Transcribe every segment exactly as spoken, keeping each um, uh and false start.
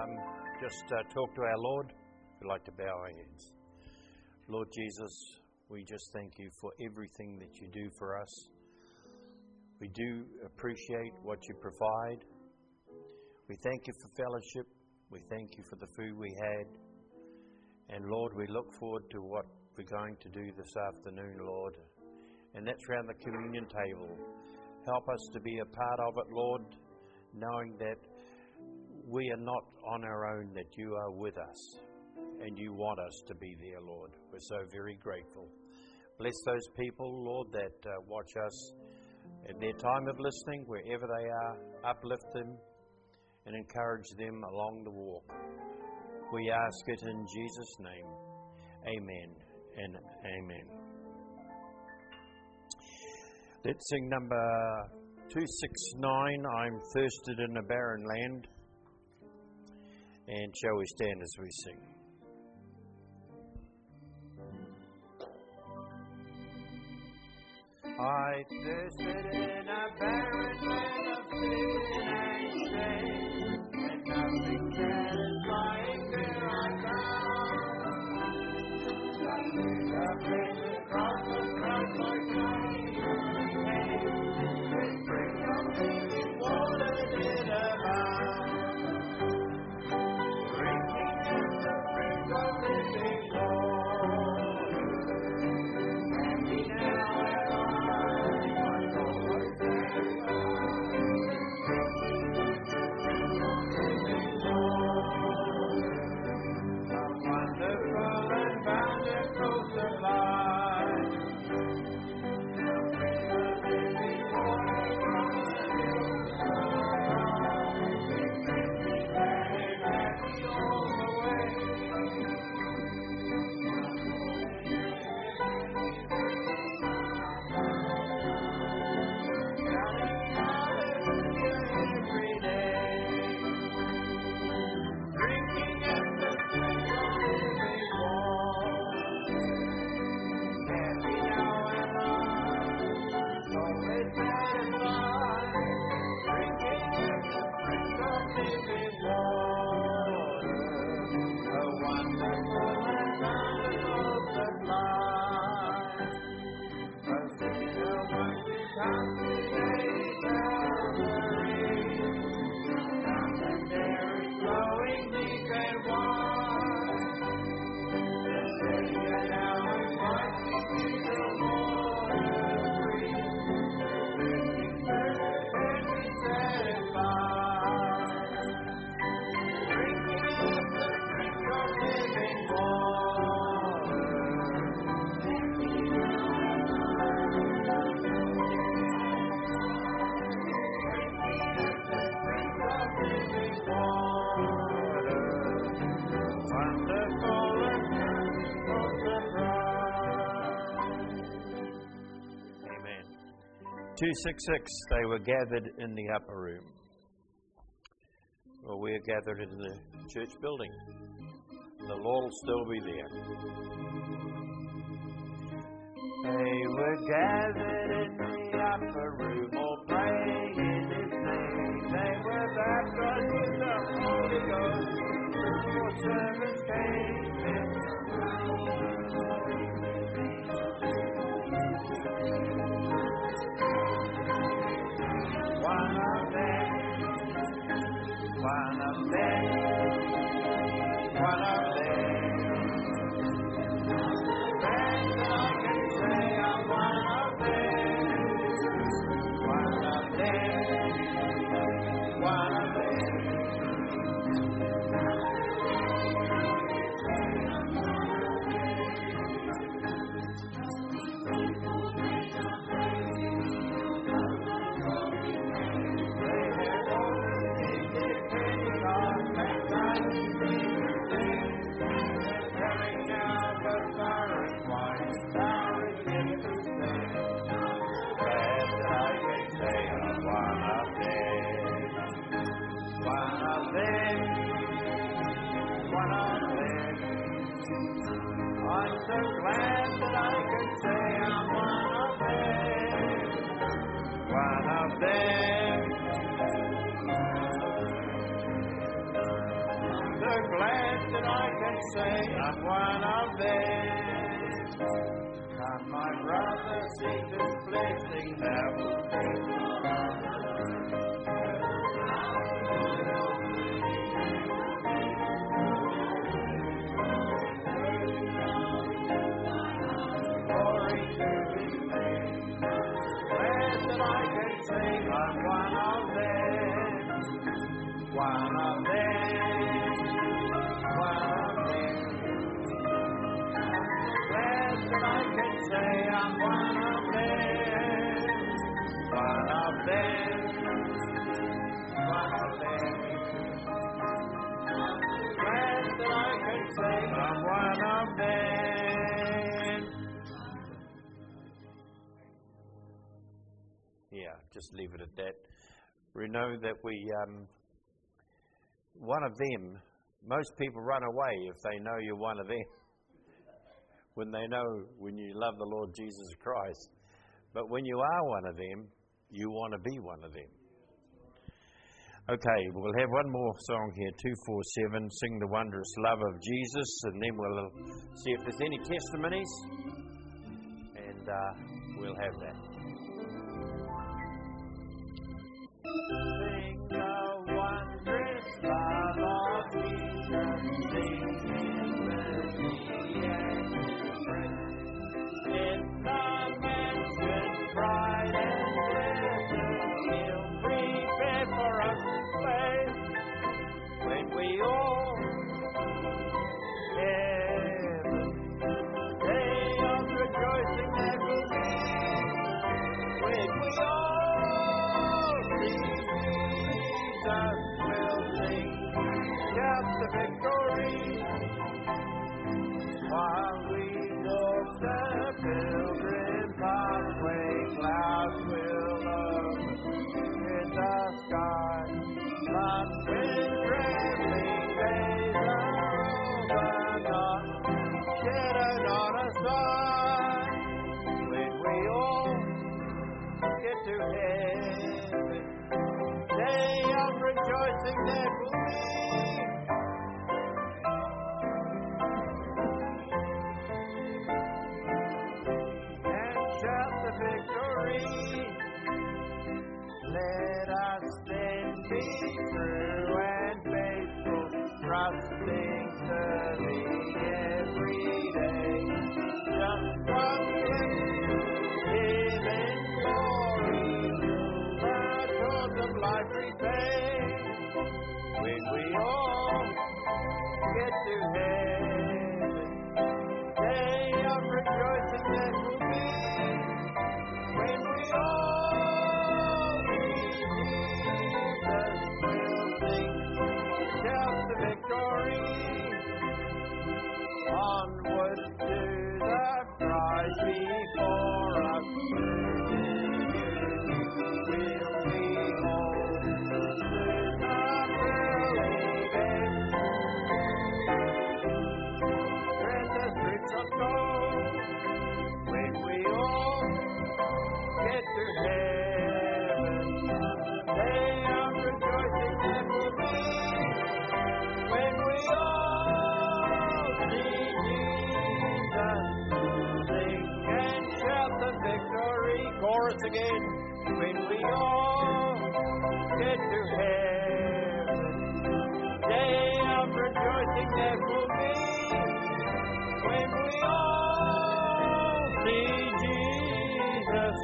um, just uh, talk to our Lord, we'd like to bow our heads. Lord Jesus, we just thank you for everything that you do for us. We do appreciate what you provide. We thank you for fellowship. We thank you for the food we had. And Lord, we look forward to what we're going to do this afternoon, Lord. And that's around the communion table. Help us to be a part of it, Lord, knowing that we are not on our own, that you are with us. And you want us to be there, Lord. We're so very grateful. Bless those people, Lord, that uh, watch us at their time of listening, wherever they are. Uplift them and encourage them along the walk. We ask it in Jesus' name. Amen and amen. Let's sing number two sixty-nine, I'm Thirsted in a Barren Land. And shall we stand as we sing? I thirsted in a barren land of sin and shame, and nothing satisfying there I found. The precious cross of Christ my shining came, with spring of living water did abound, drinking in the spring of living water, happy now am I, my soul was satisfied, living water, a wonderful and bountiful supply, the spring of living water from the hillside, makes me glad and happy all the way. Shouting hallelujah every day, drinking at the spring of living water. Happy now am I, always satisfied, drinking at the spring of living water, a wonderful and bountiful supply. A sinner once becomes today Calvary, found and there is flowing deep and wide. The Savior now invites me to the water free, thirsty, thirsty, and be satisfied, drinking at the spring of living water. Happy now am I, drinking at the spring of living water, wonderful and beautiful surprise. Amen. two sixty-six, they were gathered in the upper room. Well, we are gathered in the church building. The Lord will still be there. They were gathered in the upper room, all praying in His name. They were baptized with the Holy Ghost. Your servants came in. One of them, one of them, one of them. Friends, I can say I'm one of them, one of them, one of them. them. One of them. Glad that I can say I'm one of them. Yeah, just leave it at that. We know that we, um, one of them, most people run away if they know you're one of them. When they know, when you love the Lord Jesus Christ. But when you are one of them, you want to be one of them. Okay, we'll have one more song here, two four seven, Sing the Wondrous Love of Jesus, and then we'll see if there's any testimonies, and uh, we'll have that. Sing the wondrous love of Jesus, sing His mercy and strength. In the mansion bright and pleasant, He'll prepare for us a place when we all heaven, day of rejoicing that will be, when we all see Jesus will sing, shout the victory, while we walk the pilgrim pathway, clouds will open in the sky, but when trembling days are over, not shadow not a sign, when we all get to heaven, day of rejoicing that will be. And shout the victory. Let us then be true and faithful, trusting, serving every day. Just one glimpse, Him in glory, the cause of life repay. When we all get to heaven, day of rejoicing that will be. When we all see Jesus, we'll sing, shout the victory. Onward to the prize before us, we'll behold through the pearly gate. Precious rich of gold, when we all get to heaven, day of rejoicing that will be, when we all see Jesus, sing and shout the victory. Chorus again. When we all get to heaven, day of rejoicing that will be, when we all see Jesus.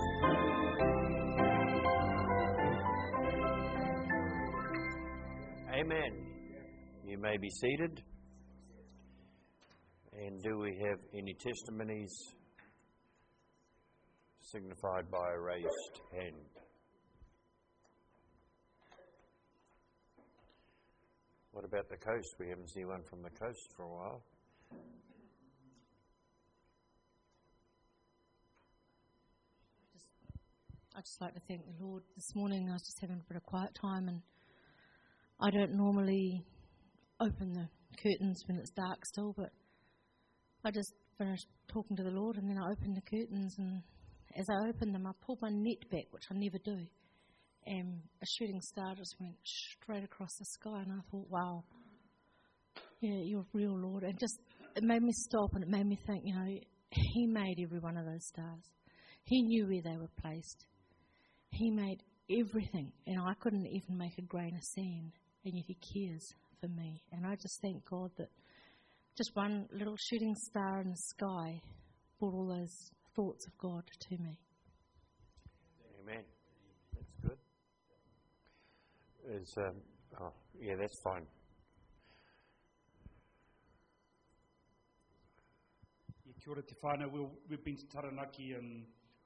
Amen. You may be seated. And do we have any testimonies signified by a raised hand? What about the coast? We haven't seen one from the coast for a while. I'd just like to thank the Lord. This morning I was just having a bit of quiet time, and I don't normally open the curtains when it's dark still, but I just finished talking to the Lord, and then I opened the curtains, and as I opened them I pulled my net back, which I never do, and a shooting star just went straight across the sky, and I thought, wow, yeah, you're real, Lord. And just, it made me stop, and it made me think, you know, He made every one of those stars. He knew where they were placed. He made everything, and I couldn't even make a grain of sand, and yet He cares for me. And I just thank God that just one little shooting star in the sky brought all those thoughts of God to me. Amen. That's good. Is um, oh, yeah, that's fine. Kia ora te whānau. We've been to Taranaki and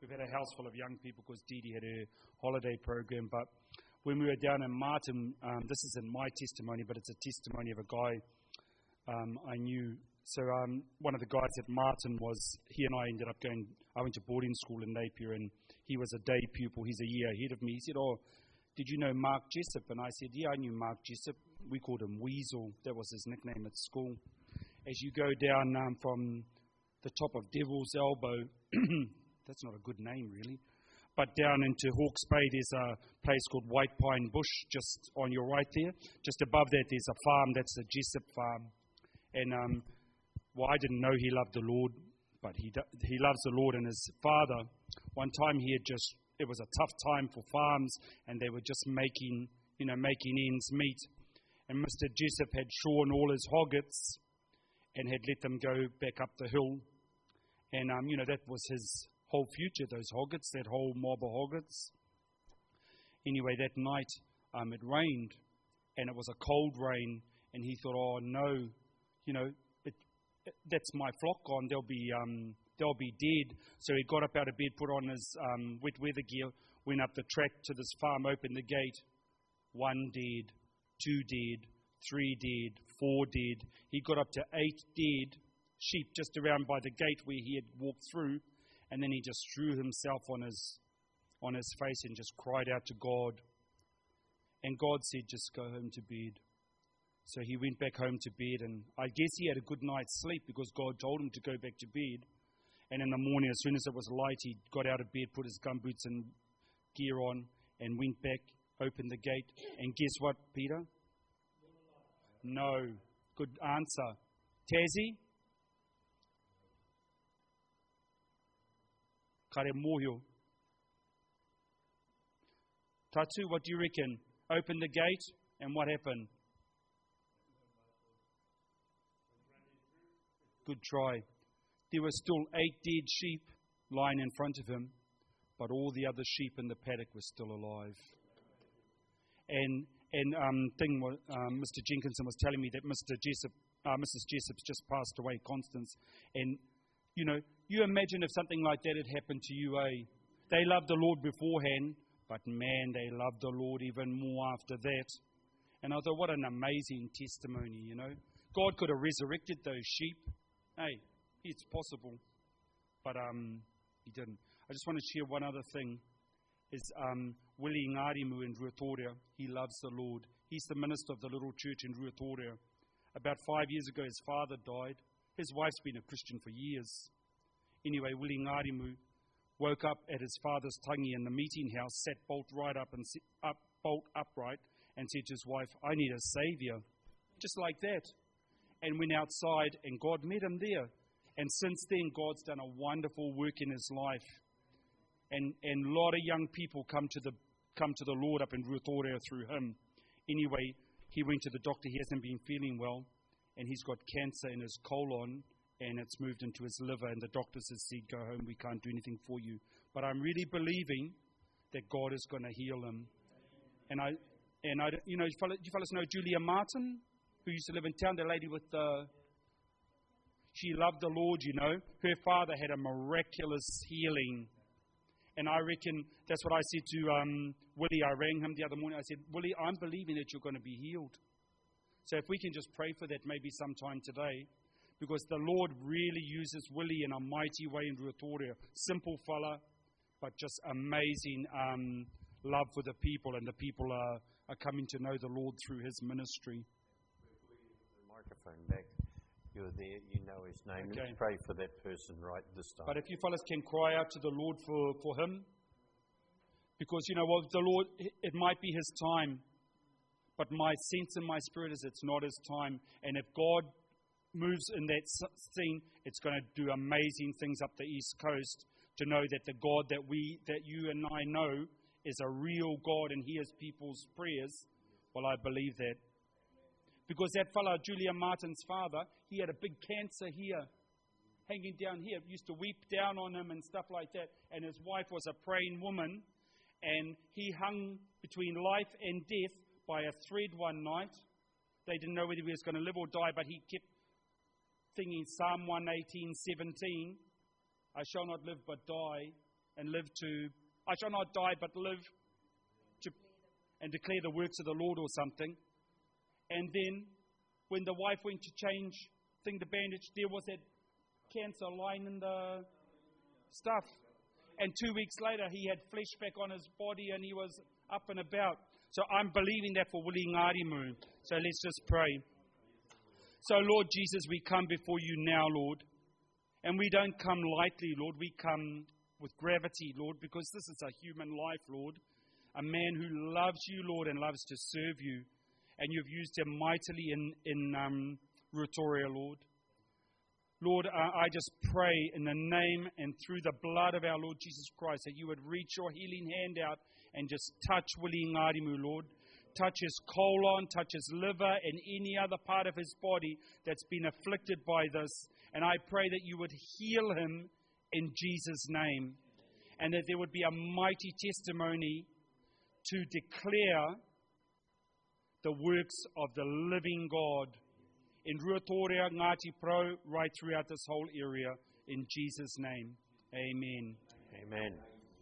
we've had a house full of young people because Dee Dee had her holiday program. But when we were down in Martin, um, this isn't my testimony, but it's a testimony of a guy um, I knew. So um, one of the guys at Martin was, he and I ended up going, I went to boarding school in Napier, and he was a day pupil. He's a year ahead of me. He said, oh, did you know Mark Jessup? And I said, yeah, I knew Mark Jessup. We called him Weasel. That was his nickname at school. As you go down um, from the top of Devil's Elbow, that's not a good name really, but down into Hawke's Bay, there's a place called White Pine Bush just on your right there. Just above that, there's a farm. That's the Jessup farm. And, um, well, I didn't know he loved the Lord, but he do- he loves the Lord. And his father, one time he had just, it was a tough time for farms, and they were just making, you know, making ends meet. And Mister Jessup had shorn all his hoggets and had let them go back up the hill. And, um, you know, that was his whole future, those hoggets, that whole mob of hoggets. Anyway, that night um, it rained, and it was a cold rain, and he thought, oh no, you know, it, it, that's my flock gone, they'll be um, they'll be dead. So he got up out of bed, put on his um, wet weather gear, went up the track to this farm, opened the gate. One dead, two dead, three dead, four dead. He got up to eight dead sheep just around by the gate where he had walked through. And then he just threw himself on his on his face and just cried out to God. And God said, just go home to bed. So he went back home to bed, and I guess he had a good night's sleep because God told him to go back to bed. And in the morning, as soon as it was light, he got out of bed, put his gumboots and gear on, and went back, opened the gate. And guess what, Peter? No. Good answer. Tassie? Kare mohio. Tatu, what do you reckon? Open the gate, and what happened? Good try. There were still eight dead sheep lying in front of him, but all the other sheep in the paddock were still alive. And and um, thing was, um, Mister Jenkinson was telling me that Mister Jessup, uh, Missus Jessup's just passed away, Constance, and you know, you imagine if something like that had happened to you, eh? They loved the Lord beforehand, but man, they loved the Lord even more after that. And I thought, what an amazing testimony, you know. God could have resurrected those sheep. Hey, it's possible. But um, he didn't. I just want to share one other thing. Is um, Willie Ngarimu in Ruatoria. He loves the Lord. He's the minister of the little church in Ruatoria. About five years ago, his father died. His wife's been a Christian for years. Anyway, Willie Ngarimu woke up at his father's tangi in the meeting house, sat bolt right up and up, bolt upright, and said to his wife, I need a saviour. Just like that. And went outside, and God met him there. And since then, God's done a wonderful work in his life. And and a lot of young people come to the come to the Lord up in Ruatoria through him. Anyway, he went to the doctor. He hasn't been feeling well. And he's got cancer in his colon, and it's moved into his liver, and the doctors have said, go home, we can't do anything for you. But I'm really believing that God is going to heal him. And I, and I, you know, you fellas, you fellas know Julia Martin, who used to live in town, the lady with the, she loved the Lord, you know. Her father had a miraculous healing. And I reckon that's what I said to um, Willie. I rang him the other morning. I said, Willie, I'm believing that you're going to be healed. So if we can just pray for that maybe sometime today, because the Lord really uses Willie in a mighty way in Ruatoria. Simple fella, but just amazing um, love for the people, and the people are, are coming to know the Lord through his ministry. The microphone back. You're there, you know his name. Okay. Let's pray for that person right this time. But if you fellas can cry out to the Lord for, for him, because, you know, well, the Lord, it might be his time. But my sense in my spirit is it's not his time. And if God moves in that scene, it's going to do amazing things up the East Coast, to know that the God that we, that you and I know is a real God and hears people's prayers. Well, I believe that. Because that fellow, Julia Martin's father, he had a big cancer here, hanging down here. Used to weep down on him and stuff like that. And his wife was a praying woman. And he hung between life and death by a thread one night. They didn't know whether he was going to live or die, but he kept singing Psalm one eighteen, seventeen, I shall not live but die, and live to, I shall not die, but live to, and declare the works of the Lord or something. And then when the wife went to change thing, the bandage, there was that cancer lying in the stuff. And two weeks later, he had flesh back on his body and he was up and about. So I'm believing that for Willie Ngarimu. So let's just pray. So Lord Jesus, we come before you now, Lord. And we don't come lightly, Lord. We come with gravity, Lord, because this is a human life, Lord. A man who loves you, Lord, and loves to serve you. And you've used him mightily in, in um, Rotorua, Lord. Lord, I just pray in the name and through the blood of our Lord Jesus Christ that you would reach your healing hand out and just touch Willie Ngarimu, Lord. Touch his colon, touch his liver, and any other part of his body that's been afflicted by this. And I pray that you would heal him in Jesus' name. And that there would be a mighty testimony to declare the works of the living God in Ruatoria, Ngati Pro, right throughout this whole area. In Jesus' name, amen. Amen.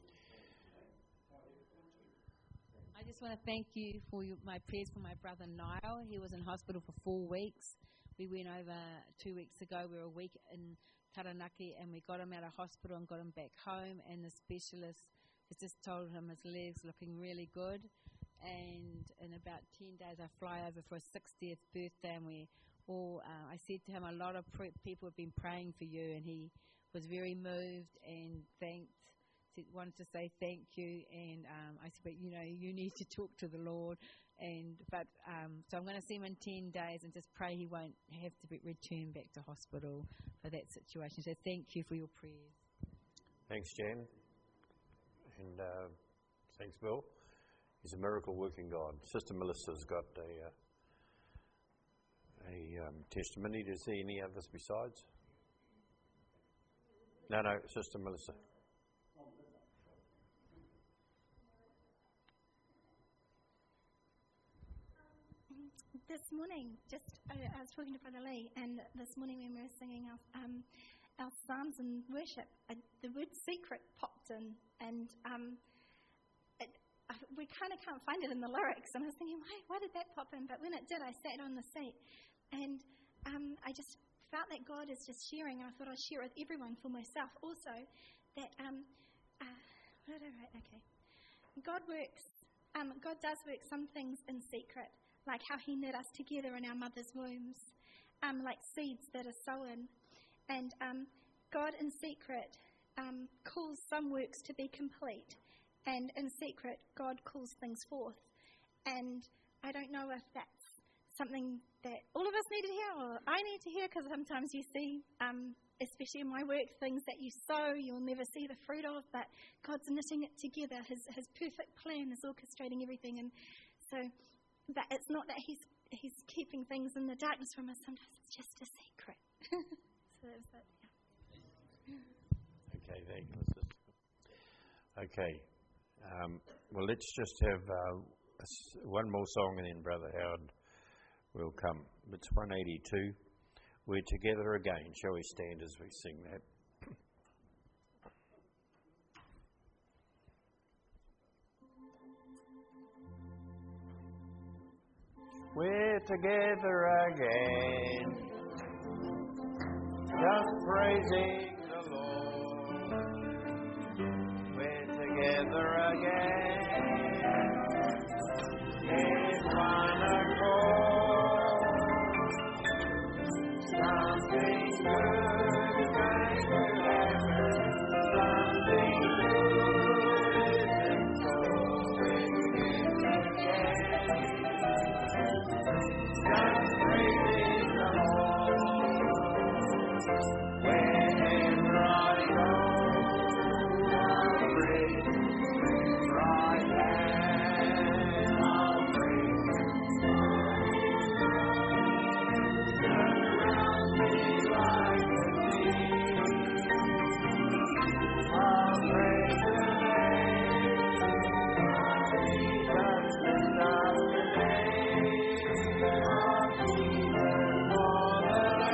I just want to thank you for your, my prayers for my brother Niall. He was in hospital for four weeks. We went over two weeks ago. We were a week in Taranaki, and we got him out of hospital and got him back home. And the specialist has just told him his leg's looking really good. And in about ten days, I fly over for his sixtieth birthday, and we all, uh, I said to him, a lot of pre- people have been praying for you, and he was very moved and thanked, said, wanted to say thank you. And um, I said, but you know, you need to talk to the Lord. And but um, so I'm going to see him in ten days and just pray he won't have to be returned back to hospital for that situation. So thank you for your prayers. Thanks, Jan. And uh, thanks, Bill. He's a miracle working God. Sister Melissa's got a uh, a um, testimony. Does there any others besides? No, no, Sister Melissa. This morning, just I, I was talking to Brother Lee, and this morning when we were singing our, um, our psalms and worship, I, the word secret popped in, and um, it, I, we kind of can't find it in the lyrics. And I was thinking, why, why did that pop in? But when it did, I sat on the seat, and um, I just felt that God is just sharing, and I thought I'd share it with everyone for myself also, that, um, uh, what did I write? Okay. God works, um, God does work some things in secret, like how he knit us together in our mother's wombs, um, like seeds that are sown. And um, God in secret um, calls some works to be complete, and in secret God calls things forth. And I don't know if that's something that all of us need to hear, or I need to hear, because sometimes you see, um, especially in my work, things that you sow you'll never see the fruit of, but God's knitting it together. His, his perfect plan is orchestrating everything. And so that it's not that he's he's keeping things in the darkness from us. Sometimes it's just a secret. So that's it. Yeah. Okay, thank you, Sister. Okay, um, well, let's just have uh, a s- one more song, and then Brother Howard will come. It's one eighty-two. We're together again. Shall we stand as we sing that? We're together again, just praising the Lord. We're together again, in one accord. Something good is going to happen, something good is in store. We're together again. Just praising the Lord. Whenever I go, I'll praise His right hand. I'll praise Him. Turn around me like a sea. I'll praise His name. Jesus is up today.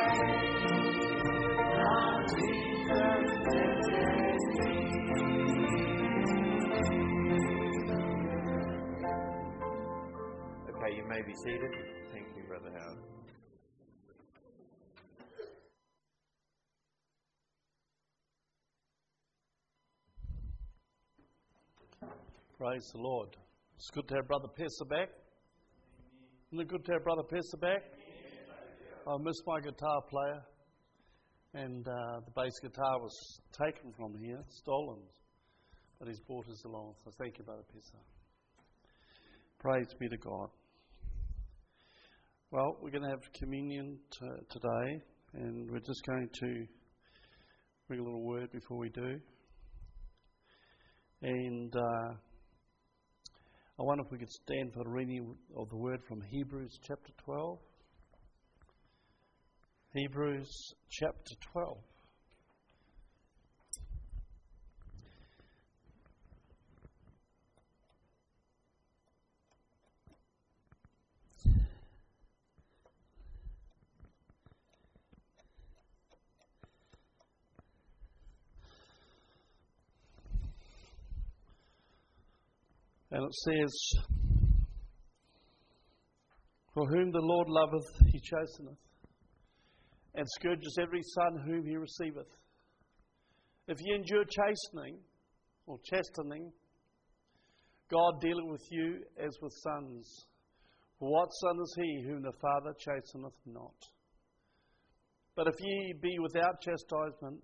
Jesus, seated. Thank you, Brother Howard. Praise the Lord. It's good to have Brother Pessa back. Isn't it good to have Brother Pessa back? I missed my guitar player, and uh, the bass guitar was taken from here, stolen, but he's brought us along. So thank you, Brother Pessa. Praise be to God. Well, we're going to have communion t- today, and we're just going to bring a little word before we do. And uh, I wonder if we could stand for the reading of the word from Hebrews chapter twelve. Hebrews chapter twelve. And it says, "For whom the Lord loveth, he chasteneth, and scourges every son whom he receiveth. If ye endure chastening, or chastening, God dealeth with you as with sons. For what son is he whom the Father chasteneth not? But if ye be without chastisement,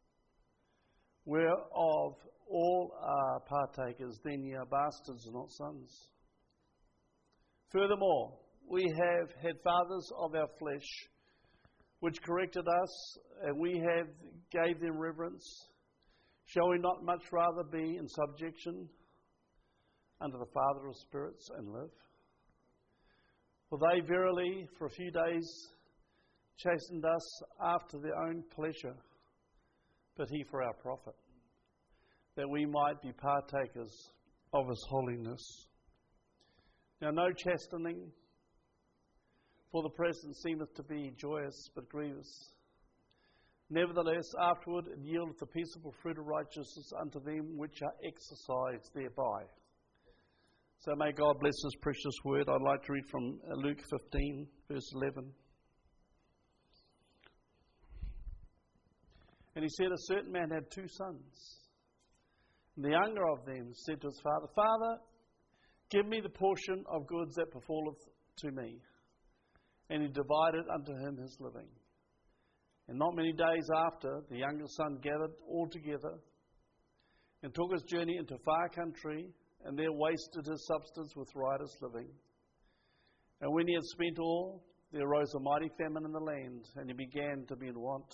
whereof all are partakers, then ye are bastards and not sons. Furthermore, we have had fathers of our flesh, which corrected us, and we have gave them reverence. Shall we not much rather be in subjection unto the Father of spirits and live? For they verily for a few days chastened us after their own pleasure, but he for our profit, that we might be partakers of his holiness. Now no chastening for the present seemeth to be joyous, but grievous. Nevertheless, afterward it yieldeth the peaceable fruit of righteousness unto them which are exercised thereby." So may God bless his precious word. I'd like to read from Luke fifteen, verse eleven. "And he said, a certain man had two sons. And the younger of them said to his father, Father, give me the portion of goods that befalleth to me. And he divided unto him his living. And not many days after, the younger son gathered all together, and took his journey into a far country, and there wasted his substance with riotous living. And when he had spent all, there arose a mighty famine in the land, and he began to be in want.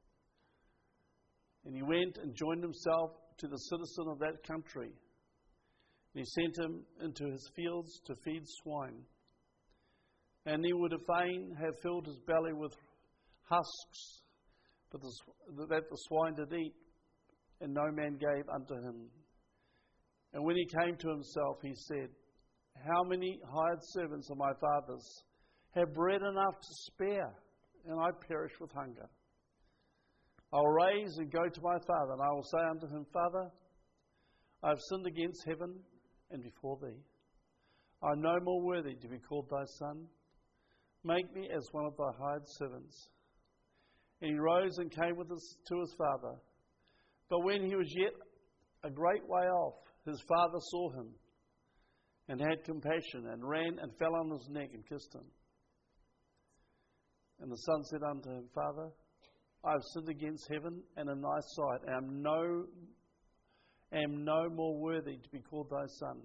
And he went and joined himself to the citizen of that country. And he sent him into his fields to feed swine. And he would fain have filled his belly with husks, but the, that the swine did eat, and no man gave unto him. And when he came to himself, he said, How many hired servants of my father's have bread enough to spare, and I perish with hunger? I will raise and go to my father, and I will say unto him, Father, I have sinned against heaven and before thee. I am no more worthy to be called thy son. Make me as one of thy hired servants. And he rose and came with us to his father. But when he was yet a great way off, his father saw him, and had compassion, and ran and fell on his neck and kissed him. And the son said unto him, Father, I have sinned against heaven and in thy sight, and am no, am no more worthy to be called thy son.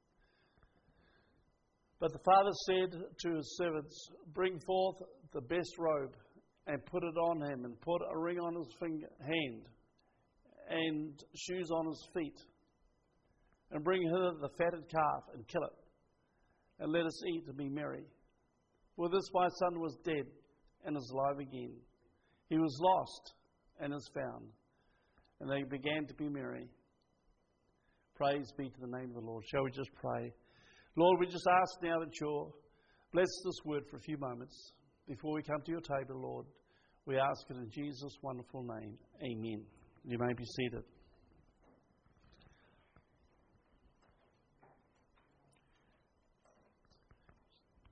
But the father said to his servants, Bring forth the best robe, and put it on him, and put a ring on his finger, hand, and shoes on his feet. And bring hither the fatted calf, and kill it, and let us eat and be merry. For this my son was dead, and is alive again. He was lost, and is found. And they began to be merry. Praise be to the name of the Lord. Shall we just pray? Lord, we just ask now that you'll bless this word for a few moments. Before we come to your table, Lord, we ask it in Jesus' wonderful name. Amen. You may be seated.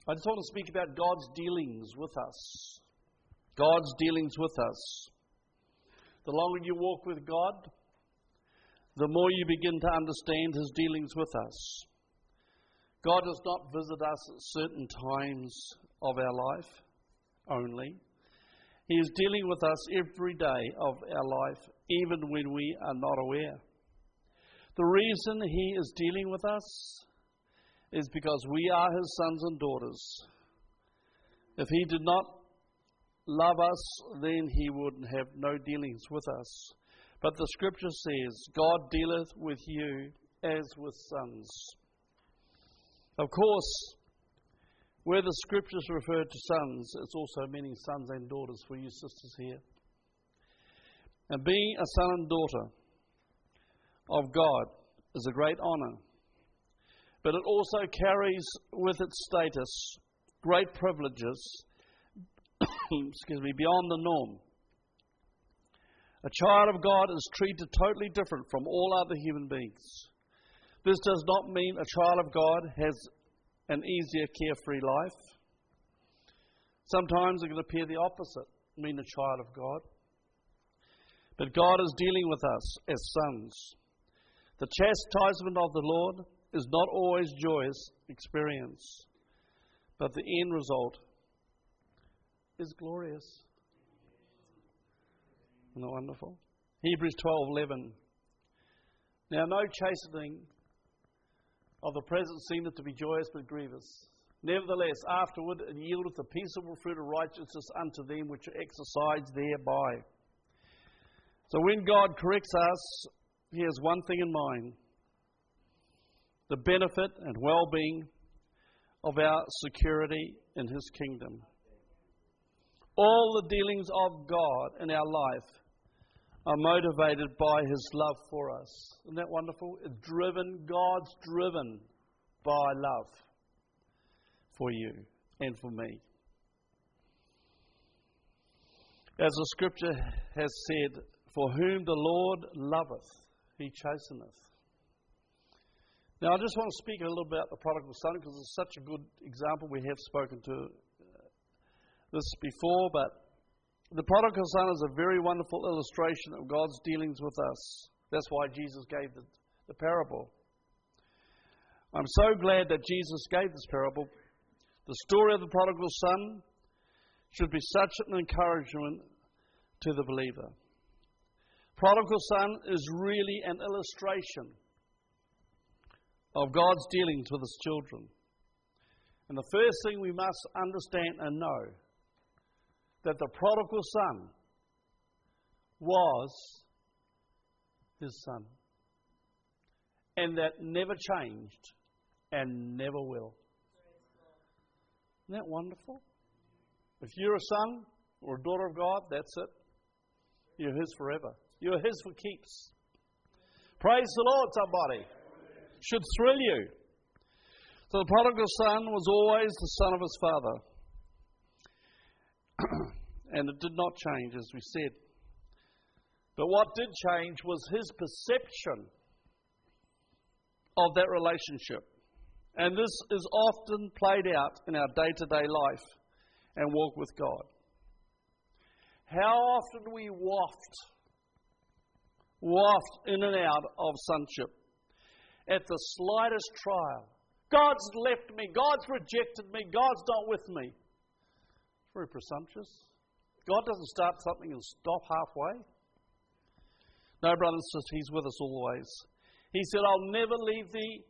I just want to speak about God's dealings with us. God's dealings with us. The longer you walk with God, the more you begin to understand His dealings with us. God does not visit us at certain times of our life only. He is dealing with us every day of our life, even when we are not aware. The reason He is dealing with us is because we are His sons and daughters. If He did not love us, then He would have no dealings with us. But the Scripture says, God dealeth with you as with sons. Of course, where the Scriptures refer to sons, it's also meaning sons and daughters for you sisters here. And being a son and daughter of God is a great honour. But it also carries with its status great privileges, excuse me, beyond the norm. A child of God is treated totally different from all other human beings. This does not mean a child of God has an easier, carefree life. Sometimes it can appear the opposite, mean a child of God. But God is dealing with us as sons. The chastisement of the Lord is not always joyous experience, but the end result is glorious. Isn't that wonderful? Hebrews twelve eleven. Now no chastening of the present seemeth to be joyous but grievous. Nevertheless, afterward it yieldeth the peaceable fruit of righteousness unto them which are exercised thereby. So when God corrects us, He has one thing in mind: the benefit and well-being of our security in His kingdom. All the dealings of God in our life are motivated by His love for us. Isn't that wonderful? It's driven, God's driven by love for you and for me. As the Scripture has said, for whom the Lord loveth, He chasteneth. Now I just want to speak a little about the prodigal son, because it's such a good example. We have spoken to this before, but the prodigal son is a very wonderful illustration of God's dealings with us. That's why Jesus gave the, the parable. I'm so glad that Jesus gave this parable. The story of the prodigal son should be such an encouragement to the believer. Prodigal son is really an illustration of God's dealings with His children. And the first thing we must understand and know, that the prodigal son was His son. And that never changed and never will. Isn't that wonderful? If you're a son or a daughter of God, that's it. You're His forever. You're His for keeps. Praise the Lord, somebody. Should thrill you. So the prodigal son was always the son of his father. And it did not change, as we said. But what did change was his perception of that relationship. And this is often played out in our day-to-day life and walk with God. How often we waft, waft in and out of sonship at the slightest trial. God's left me. God's rejected me. God's not with me. Very presumptuous. God doesn't start something and stop halfway. No, brothers and sisters, He's with us always. He said, I'll never leave thee.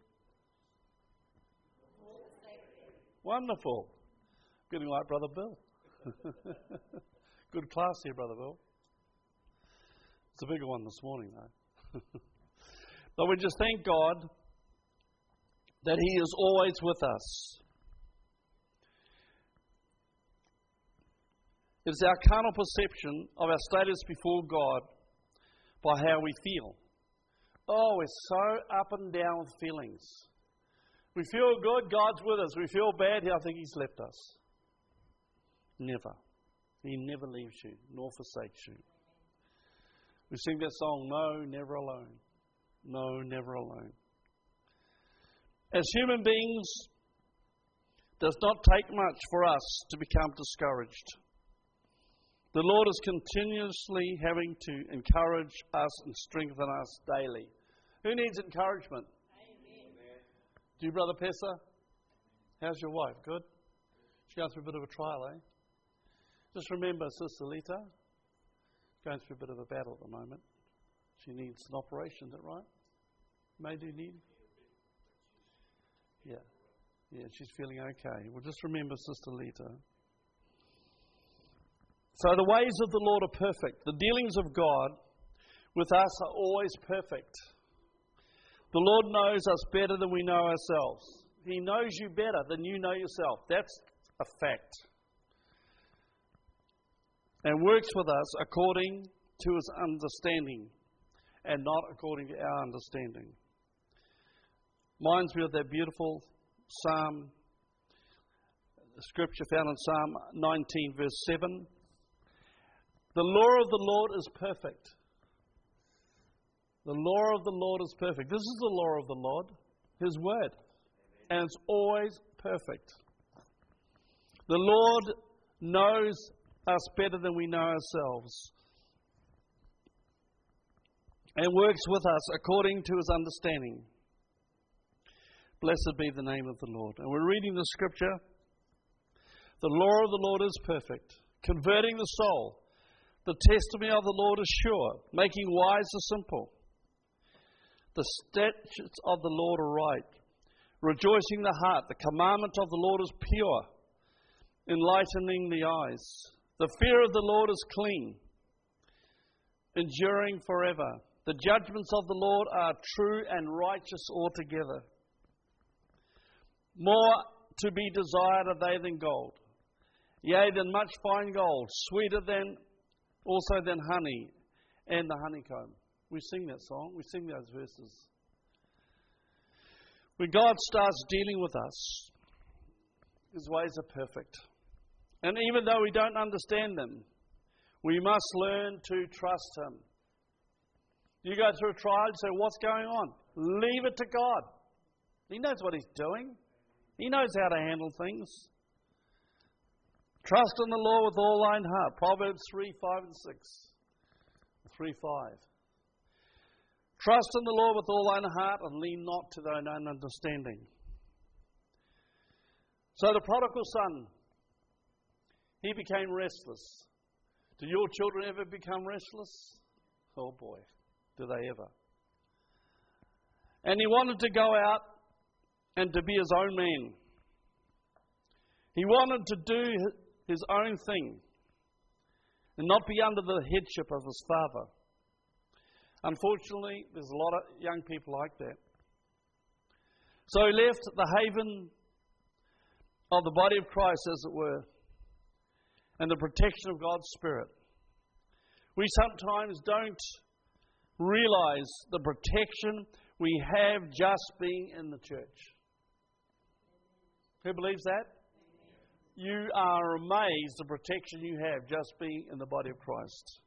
Wonderful. Getting like Brother Bill. Good class here, Brother Bill. It's a bigger one this morning, though. But we just thank God that He is always with us. It is our carnal perception of our status before God by how we feel. Oh, we're so up and down with feelings. We feel good, God's with us. We feel bad, I think He's left us. Never. He never leaves you, nor forsakes you. We sing that song, No, Never Alone. No, never alone. As human beings, does not take much for us to become discouraged. The Lord is continuously having to encourage us and strengthen us daily. Who needs encouragement? Amen. Do you, Brother Pessa? How's your wife? Good? She's going through a bit of a trial, eh? Just remember, Sister Lita, going through a bit of a battle at the moment. She needs an operation, is that right? May do need? Yeah. Yeah, she's feeling okay. Well, just remember Sister Lita. So the ways of the Lord are perfect. The dealings of God with us are always perfect. The Lord knows us better than we know ourselves. He knows you better than you know yourself. That's a fact. And works with us according to His understanding and not according to our understanding. Reminds me of that beautiful Psalm, scripture found in Psalm nineteen, verse seven. The law of the Lord is perfect. The law of the Lord is perfect. This is the law of the Lord, His word. And it's always perfect. The Lord knows us better than we know ourselves. And works with us according to His understanding. Blessed be the name of the Lord. And we're reading the scripture. The law of the Lord is perfect, converting the soul. The testimony of the Lord is sure, making wise the simple. The statutes of the Lord are right, rejoicing the heart. The commandment of the Lord is pure, enlightening the eyes. The fear of the Lord is clean, enduring forever. The judgments of the Lord are true and righteous altogether. More to be desired are they than gold, yea, than much fine gold, sweeter than also than honey and the honeycomb. We sing that song. We sing those verses. When God starts dealing with us, His ways are perfect. And even though we don't understand them, we must learn to trust Him. You go through a trial and say, what's going on? Leave it to God. He knows what He's doing. He knows how to handle things. Trust in the Lord with all thine heart. Proverbs three, five and six. three, five. Trust in the Lord with all thine heart and lean not to thine own understanding. So the prodigal son, he became restless. Do your children ever become restless? Oh boy, do they ever. And he wanted to go out and to be his own man. He wanted to do his own thing and not be under the headship of his father. Unfortunately, there's a lot of young people like that. So he left the haven of the body of Christ, as it were, and the protection of God's Spirit. We sometimes don't realize the protection we have just being in the church. Who believes that? You are amazed the protection you have just being in the body of Christ.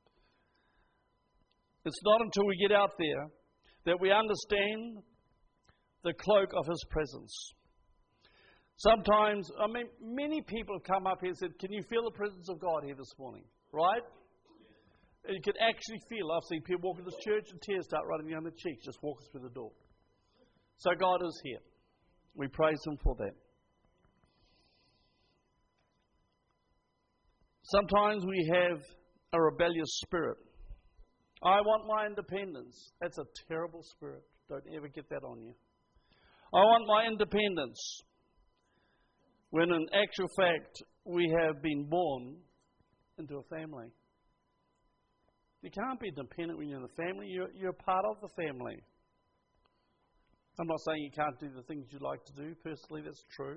It's not until we get out there that we understand the cloak of His presence. Sometimes, I mean, many people have come up here and said, can you feel the presence of God here this morning? Right? And you can actually feel. I've seen people walk into this church and tears start running down their cheeks just walking through the door. So God is here. We praise Him for that. Sometimes we have a rebellious spirit. I want my independence. That's a terrible spirit. Don't ever get that on you. I want my independence. When in actual fact, we have been born into a family. You can't be dependent when you're in the family. You're, you're a part of the family. I'm not saying you can't do the things you'd like to do. Personally, that's true.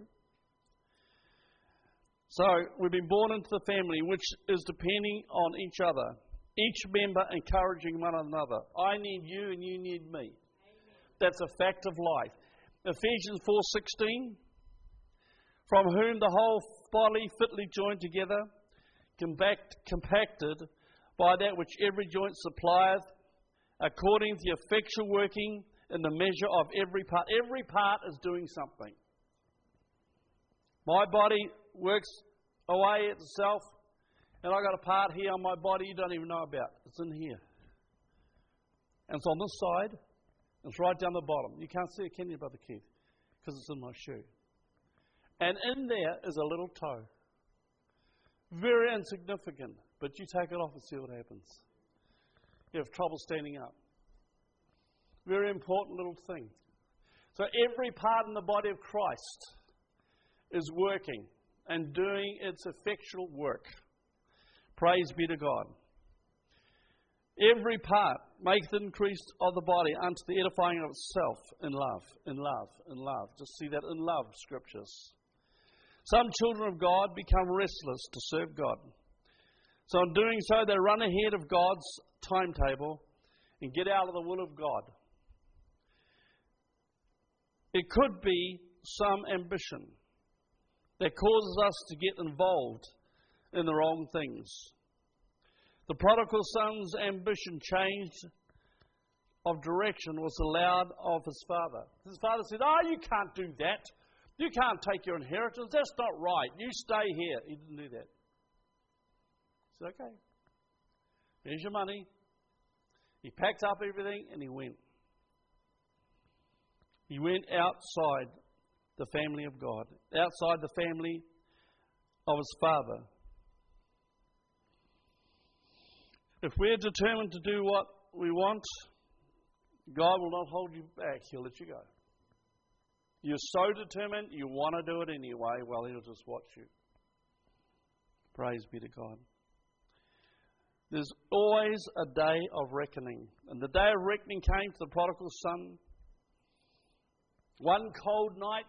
So, we've been born into the family, which is depending on each other. Each member encouraging one another. I need you and you need me. Amen. That's a fact of life. Ephesians four sixteen. From whom the whole body fitly joined together, compact, compacted by that which every joint supplieth, according to the effectual working in the measure of every part. Every part is doing something. My body works away itself, and I've got a part here on my body you don't even know about. It's in here. And it's on this side. It's right down the bottom. You can't see it, can you, Brother Keith? Because it's in my shoe. And in there is a little toe. Very insignificant, but you take it off and see what happens. You have trouble standing up. Very important little thing. So every part in the body of Christ is working and doing its effectual work. Praise be to God. Every part maketh increase of the body unto the edifying of itself in love, in love, in love. Just see that in love, scriptures. Some children of God become restless to serve God. So in doing so, they run ahead of God's timetable and get out of the will of God. It could be some ambition that causes us to get involved in the wrong things. The prodigal son's ambition changed of direction was allowed of his father. His father said, "Oh, you can't do that. You can't take your inheritance. That's not right. You stay here." He didn't do that. He said, "Okay, here's your money." He packed up everything and he went. He went outside the family of God, outside the family of his father. If we're determined to do what we want, God will not hold you back. He'll let you go. You're so determined, you want to do it anyway, well, He'll just watch you. Praise be to God. There's always a day of reckoning. And the day of reckoning came to the prodigal son. One cold night,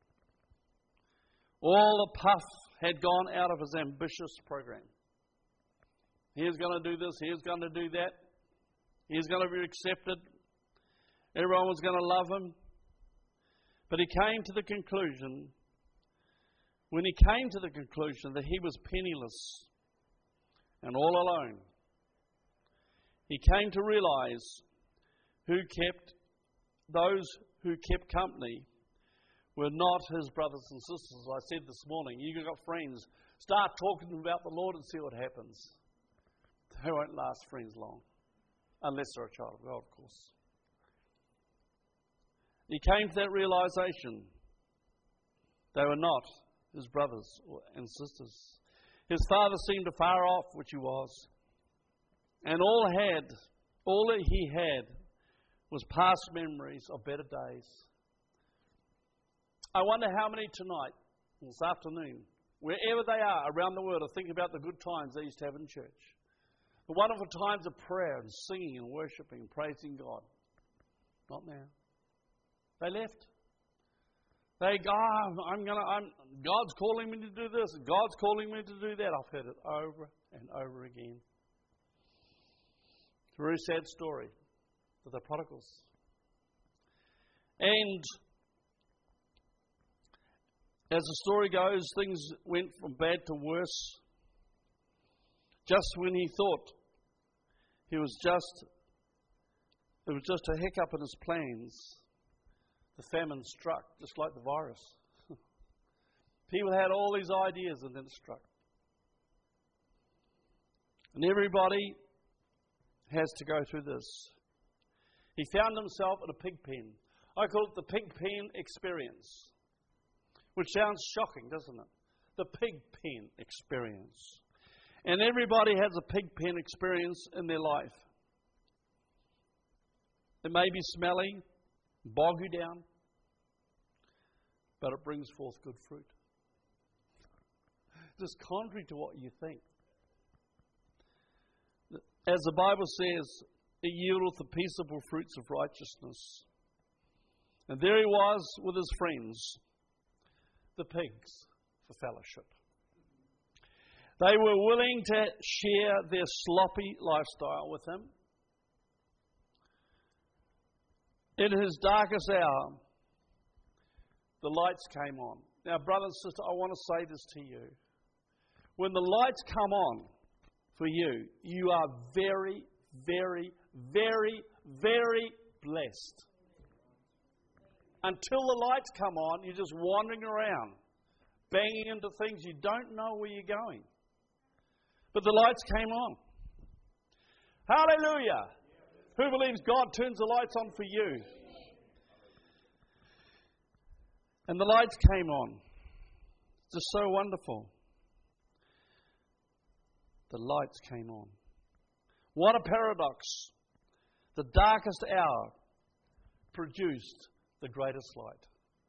all the puff had gone out of his ambitious program. He's going to do this, he's going to do that. He's going to be accepted. Everyone was going to love him. But he came to the conclusion, when he came to the conclusion that he was penniless and all alone, he came to realize who kept, those who kept company were not his brothers and sisters. I said this morning, you've got friends, start talking about the Lord and see what happens. They won't last friends long, unless they're a child of God, of course. He came to that realization they were not his brothers and sisters. His father seemed afar off, which he was, and all had, all that he had was past memories of better days. I wonder how many tonight, this afternoon, wherever they are around the world, are thinking about the good times they used to have in church. The wonderful times of prayer and singing and worshiping and praising God. Not now. They left. They go, oh, I'm gonna, I'm, God's calling me to do this. God's calling me to do that. I've heard it over and over again. It's a very sad story for the prodigals. And as the story goes, things went from bad to worse. Just when he thought he was just, it was just a hiccup in his plans, the famine struck, just like the virus. People had all these ideas and then it struck. And everybody has to go through this. He found himself in a pig pen. I call it the pig pen experience, which sounds shocking, doesn't it? The pig pen experience. And everybody has a pig pen experience in their life. It may be smelly, bog you down, but it brings forth good fruit. Just contrary to what you think. As the Bible says, it yieldeth the peaceable fruits of righteousness. And there he was with his friends, the pigs, for fellowship. They were willing to share their sloppy lifestyle with him. In his darkest hour, the lights came on. Now, brother and sister, I want to say this to you. When the lights come on for you, you are very, very, very, very blessed. Until the lights come on, you're just wandering around. banging into things. You don't know where you're going. But the lights came on. Hallelujah! Who believes God turns the lights on for you? And the lights came on. It's just so wonderful. The lights came on. What a paradox. The darkest hour produced the greatest light.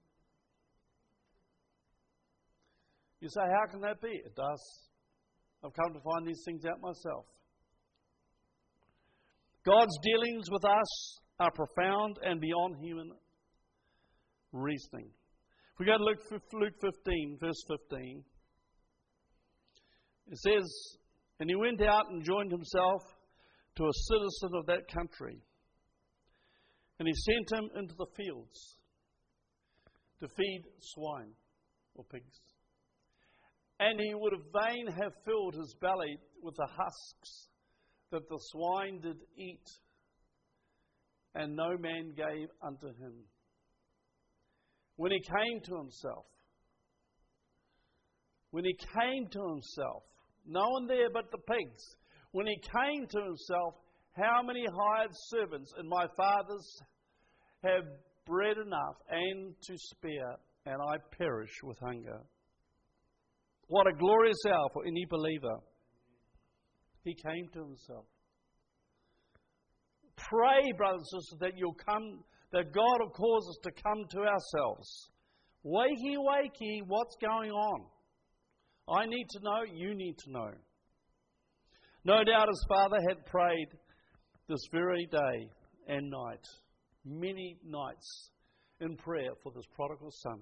You say, how can that be? It does. I've come to find these things out myself. God's dealings with us are profound and beyond human reasoning. If we go to Luke, Luke fifteen, verse fifteen, it says, and he went out and joined himself to a citizen of that country. And he sent him into the fields to feed swine or pigs. And he would have fain have filled his belly with the husks that the swine did eat, and no man gave unto him. When he came to himself, when he came to himself, no one there but the pigs, when he came to himself, how many hired servants in my father's have bread enough and to spare, and I perish with hunger. What a glorious hour for any believer. He came to himself. Pray, brothers and sisters, that you'll come, that God will cause us to come to ourselves. Wakey, wakey, what's going on? I need to know, you need to know. No doubt his father had prayed this very day and night, many nights in prayer for this prodigal son.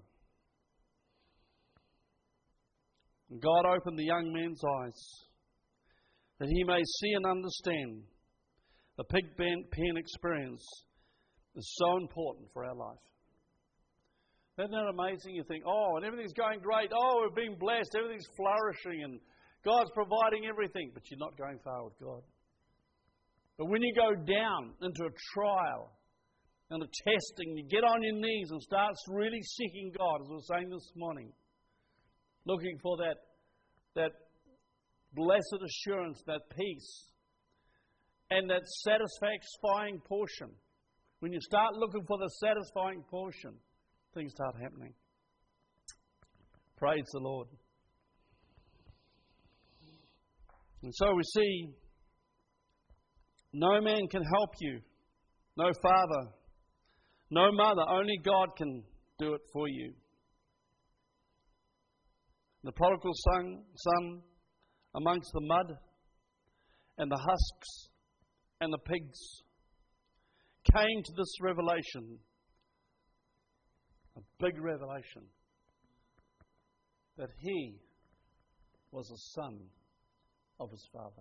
God opened the young man's eyes that he may see and understand the pig pen experience is so important for our life. Isn't that amazing? You think, oh, and everything's going great. Oh, we're being blessed. Everything's flourishing and God's providing everything. But you're not going far with God. But when you go down into a trial and a testing, you get on your knees and start really seeking God, as we were saying this morning, looking for that, that blessed assurance, that peace, and that satisfying portion. When you start looking for the satisfying portion, things start happening. Praise the Lord. And so we see no man can help you, no father, no mother, only God can do it for you. The prodigal son, son amongst the mud and the husks and the pigs came to this revelation, a big revelation, that he was a son of his father.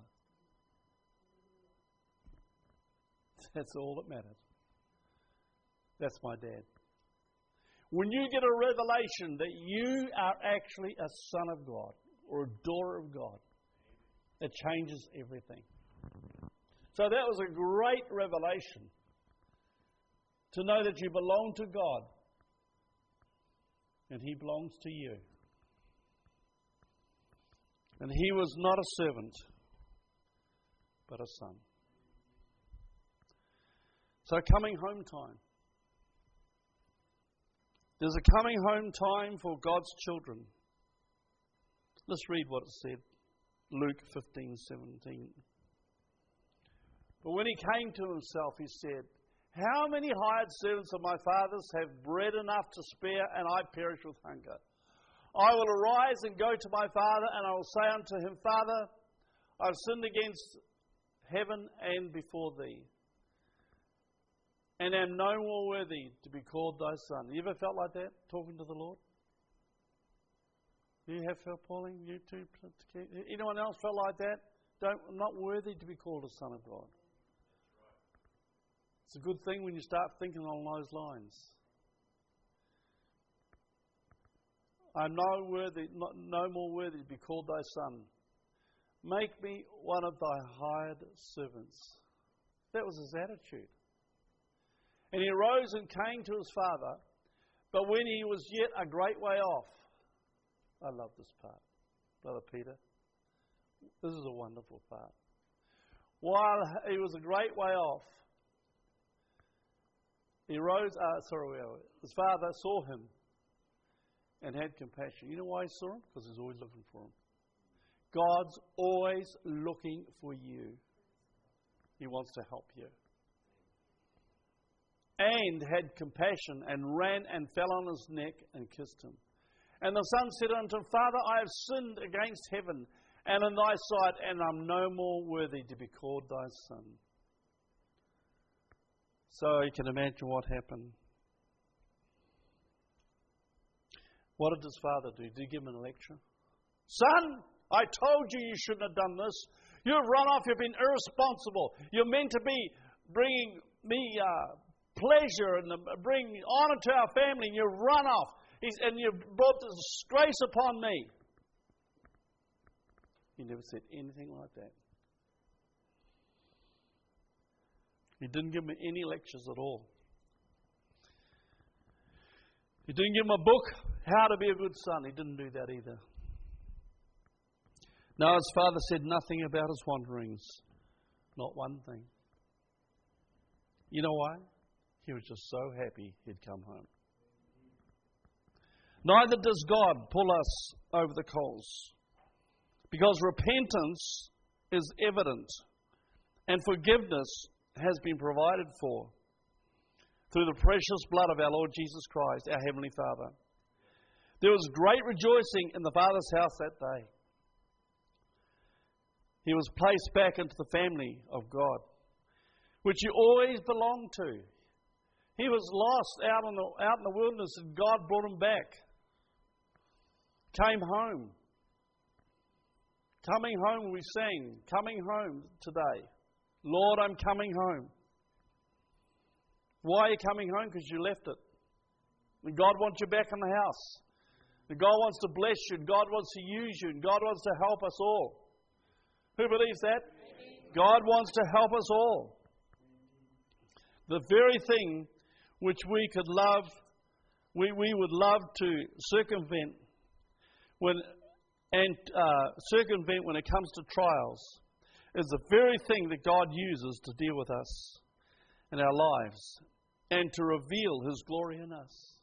That's all that mattered. That's my dad. When you get a revelation that you are actually a son of God or a daughter of God, it changes everything. So that was a great revelation, to know that you belong to God and He belongs to you. And he was not a servant, but a son. So coming home time. There's a coming home time for God's children. Let's read what it said. Luke fifteen seventeen. But when he came to himself, he said, how many hired servants of my father's have bread enough to spare, and I perish with hunger? I will arise and go to my father, and I will say unto him, Father, I have sinned against heaven and before thee, and am no more worthy to be called thy son. You ever felt like that, talking to the Lord? You have felt, Pauline? You too? Anyone else felt like that? Don't, I'm not worthy to be called a son of God. It's a good thing when you start thinking along those lines. I'm no worthy, not, no more worthy to be called thy son. Make me one of thy hired servants. That was his attitude. And he arose and came to his father, but when he was yet a great way off, I love this part. Brother Peter, this is a wonderful part. While he was a great way off, he rose, uh, sorry, his father saw him and had compassion. You know why he saw him? Because he's always looking for him. God's always looking for you. He wants to help you. And had compassion and ran and fell on his neck and kissed him. And the son said unto him, Father, I have sinned against heaven and in thy sight, and I'm no more worthy to be called thy son. So you can imagine what happened. What did his father do? Did he give him a lecture? Son, I told you you shouldn't have done this. You've run off. You've been irresponsible. You're meant to be bringing me uh, pleasure and bring honor to our family, and you've run off. He's, and you've brought disgrace upon me. He never said anything like that. He didn't give me any lectures at all. He didn't give him a book, How to Be a Good Son. He didn't do that either. No, his father said nothing about his wanderings. Not one thing. You know why? He was just so happy he'd come home. Neither does God pull us over the coals. Because repentance is evident and forgiveness has been provided for through the precious blood of our Lord Jesus Christ, our Heavenly Father. There was great rejoicing in the Father's house that day. He was placed back into the family of God, which he always belonged to. He was lost out in the, out in the wilderness, and God brought him back. Came home. Coming home, we sang, coming home today. Lord, I'm coming home. Why are you coming home? Because you left it. And God wants you back in the house. And God wants to bless you. And God wants to use you. And God wants to help us all. Who believes that? God wants to help us all. The very thing which we could love, we, we would love to circumvent when and uh, circumvent when it comes to trials, is the very thing that God uses to deal with us in our lives and to reveal His glory in us.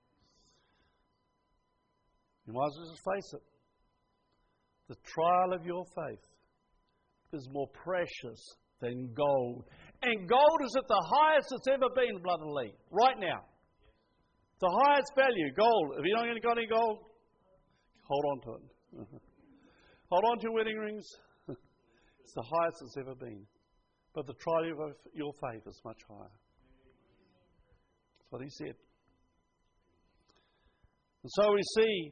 You might as well just face it. The trial of your faith is more precious than gold. And gold is at the highest it's ever been, Brother Lee, right now. The highest value, gold. If you don't got any gold, hold on to it. Hold on to your wedding rings. It's the highest it's ever been. But the trial of your faith is much higher. That's what he said. And so we see,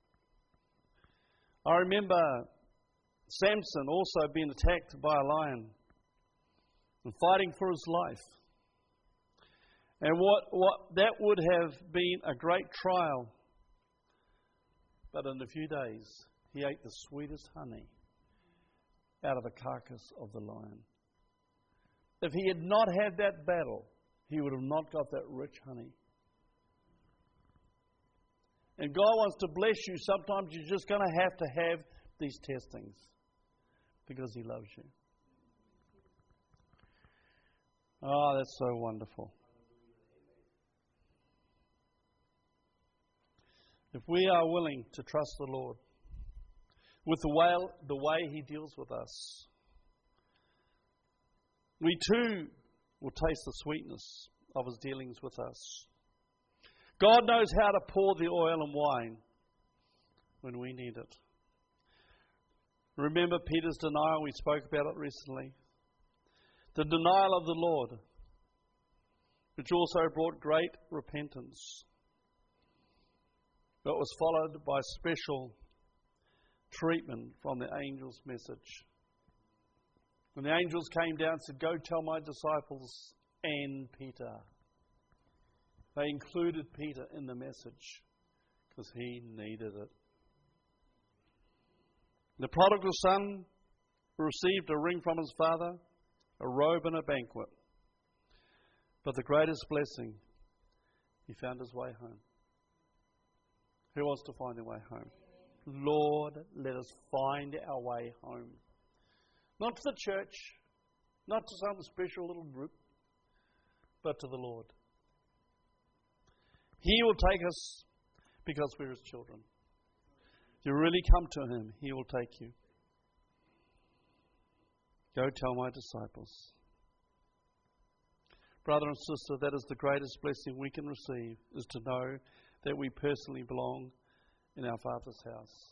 I remember Samson also being attacked by a lion and fighting for his life. And what, what that would have been a great trial. But in a few days, he ate the sweetest honey out of the carcass of the lion. If he had not had that battle, he would have not got that rich honey. And God wants to bless you. Sometimes you're just going to have to have these testings because He loves you. Oh, that's so wonderful. If we are willing to trust the Lord with the way, the way He deals with us, we too will taste the sweetness of His dealings with us. God knows how to pour the oil and wine when we need it. Remember Peter's denial? We spoke about it recently. The denial of the Lord, which also brought great repentance, but was followed by special treatment from the angel's message. When the angels came down and said, "Go tell my disciples and Peter," they included Peter in the message because he needed it. The prodigal son received a ring from his father, a robe and a banquet. But the greatest blessing, he found his way home. Who wants to find their way home? Lord, let us find our way home. Not to the church, not to some special little group, but to the Lord. He will take us because we're His children. If you really come to Him, He will take you. Go tell my disciples. Brother and sister, that is the greatest blessing we can receive, is to know that we personally belong in our Father's house.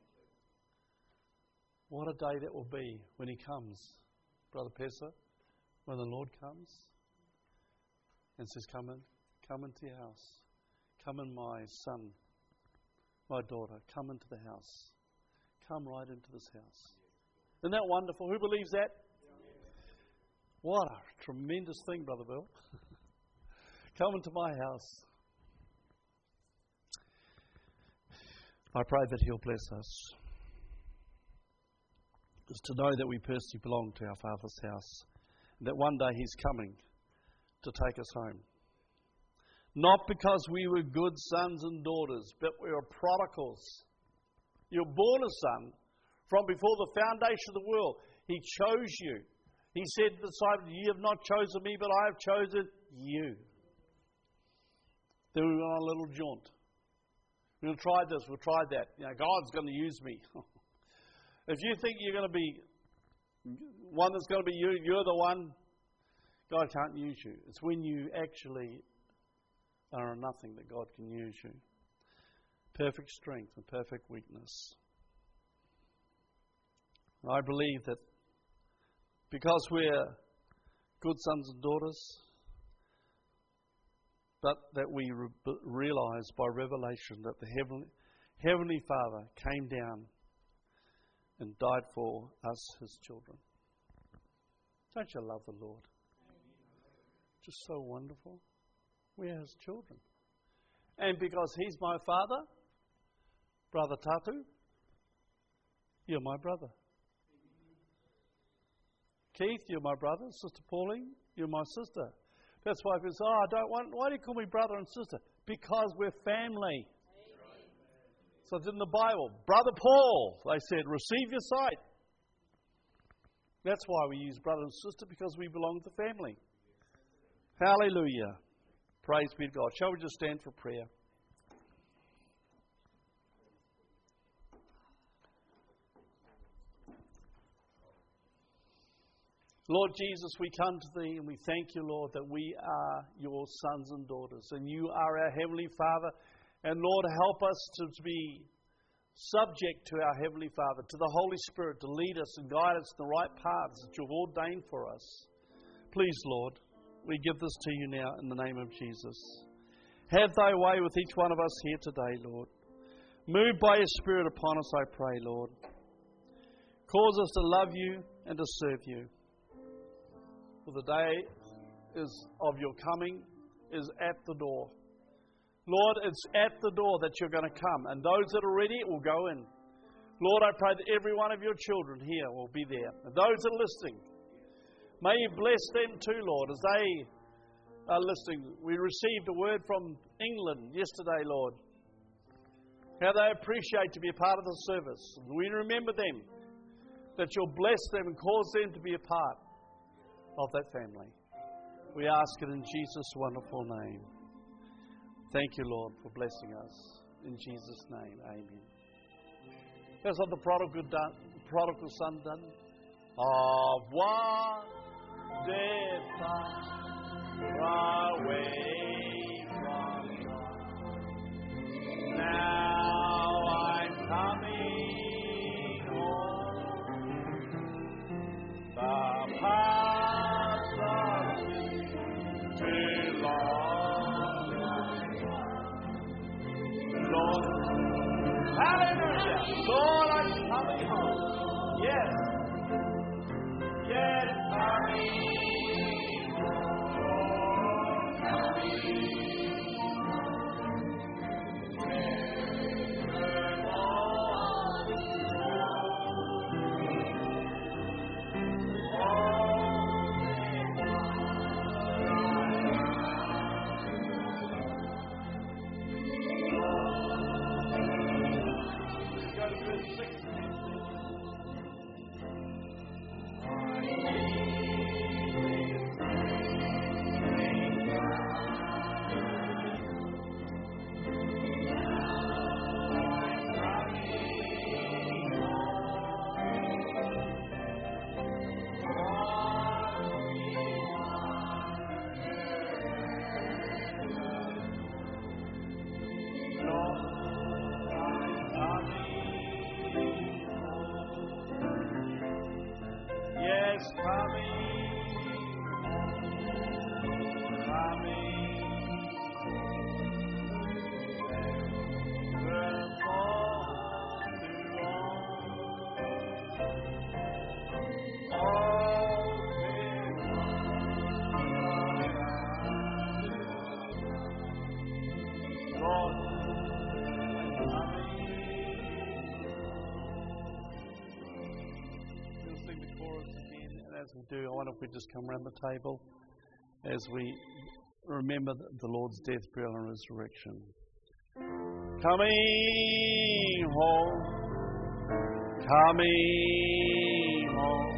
What a day that will be when He comes, Brother Pessa, when the Lord comes and says, come in, come into your house. Come in, my son, my daughter, come into the house. Come right into this house. Isn't that wonderful? Who believes that? What a tremendous thing, Brother Bill. Come into my house. I pray that He'll bless us. Is to know that we personally belong to our Father's house. And that one day He's coming to take us home. Not because we were good sons and daughters, but we were prodigals. You're born a son from before the foundation of the world. He chose you. He said to the disciples, you have not chosen me, but I have chosen you. Then we went on a little jaunt. We'll try this, we'll try that. You know, God's going to use me. If you think you're going to be one that's going to be you, you're the one, God can't use you. It's when you actually are nothing that God can use you. Perfect strength and perfect weakness. I believe that because we're good sons and daughters, but that we re- realize by revelation that the Heavenly, Heavenly Father came down and died for us, His children. Don't you love the Lord? Just so wonderful. We are His children. And because He's my Father, Brother Tatu, you're my brother. Keith, you're my brother. Sister Pauline, you're my sister. That's why people say, oh, I don't want, why do you call me brother and sister? Because we're family. Amen. So it's in the Bible. Brother Paul, they said, receive your sight. That's why we use brother and sister, because we belong to family. Hallelujah. Praise be to God. Shall we just stand for prayer? Lord Jesus, we come to Thee and we thank You, Lord, that we are Your sons and daughters and You are our Heavenly Father. And Lord, help us to, to be subject to our Heavenly Father, to the Holy Spirit, to lead us and guide us in the right paths that You've ordained for us. Please, Lord, we give this to You now in the name of Jesus. Have Thy way with each one of us here today, Lord. Move by Your Spirit upon us, I pray, Lord. Cause us to love You and to serve You. For the day is of Your coming is at the door. Lord, it's at the door that You're going to come. And those that are ready will go in. Lord, I pray that every one of Your children here will be there. And those that are listening, may You bless them too, Lord, as they are listening. We received a word from England yesterday, Lord. How they appreciate to be a part of the service. And we remember them, that You'll bless them and cause them to be a part of that family. We ask it in Jesus' wonderful name. Thank You, Lord, for blessing us. In Jesus' name, amen. That's what the prodigal, done, prodigal son done. Of one depart away from God. Now I'm coming home. The paths of sin too long. Lord, hallelujah. Lord, I'm coming home. Yes. Yes, coming home. Coming Lord. We'll sing the chorus again, and as we do, I wonder if we just come around the table as we remember the Lord's death, burial, and resurrection. Coming home, coming home.